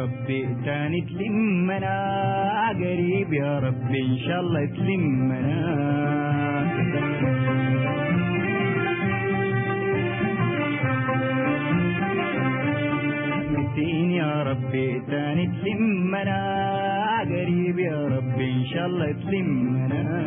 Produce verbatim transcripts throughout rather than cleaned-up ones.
ربي تاني تلمنا قريب يا ربي إن شاء الله تلمنا. يا ربي تاني تلمنا قريب يا ربي إن شاء الله تلمنا.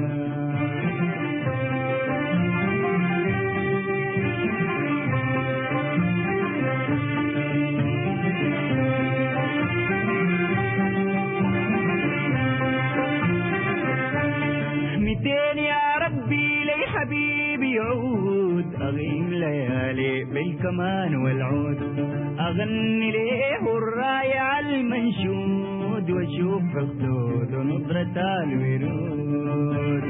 ميتين يا ربي لي حبيبي يعود أغيم ليالي بالكمان والعود أغني ليه الرايع المنشود واشوف خدود ونظرة الورود.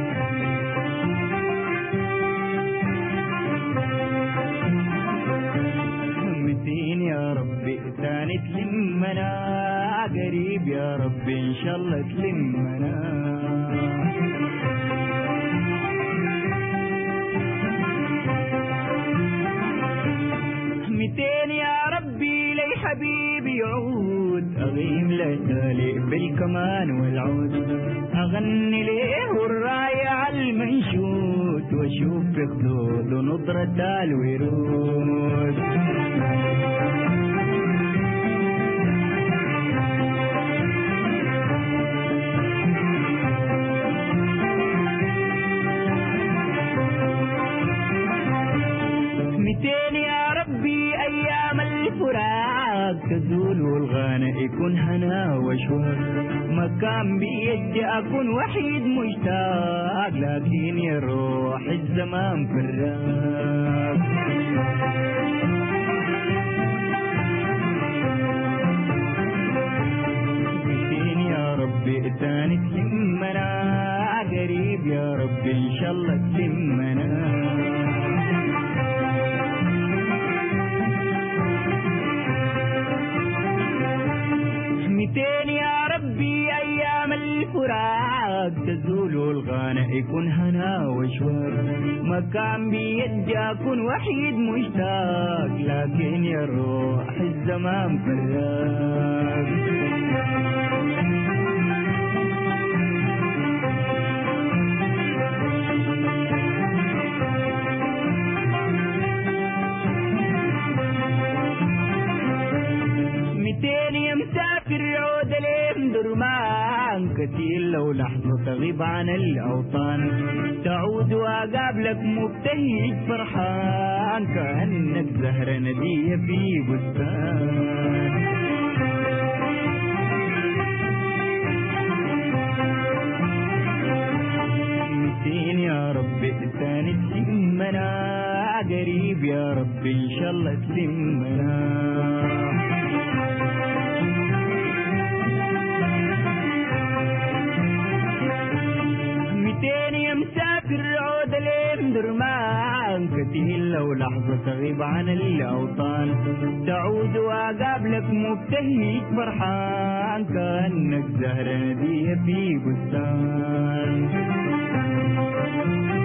متين يا ربي تاني تلمنا قريب يا ربي إن شاء الله تلمنا. ميتين يا ربي لي حبيبي يعود أغيم ليالي بالكمان والعود أغني ليه الرايع المنشود واشوف في خدود ونظرة الورود. ميتين يا ربي أيام الفراق تزول والغنى يكون هنا وشواق ما كان بيدي أكون وحيد مشتاق لكن يروح الزمان فراق. ميتين يا ربي تاني تلمنا قريب يا ربي إن شاء الله تلمنا. ميتين يا ربي أيام الفراق تزول والغنى يكون هنا وشواق ما كان بيدي أكون وحيد مشتاق لكن يروح الزمان فراق. ميتين يا مسافر عود لين درمان كتير لو لحظة تغيب عن الأوطان تعود وأقابلك مبتهج فرحان كأنك زهرة ندية في بستان. ميتين يا ربي تاني تلمنا قريب يا ربي إن شاء الله تلمنا. ميتين يا مسافر عود لين درمان كتير لو لحظة تغيب عن الأوطان تعود وأقابلك مبتهج فرحان كأنك زهرة ندية في بستان.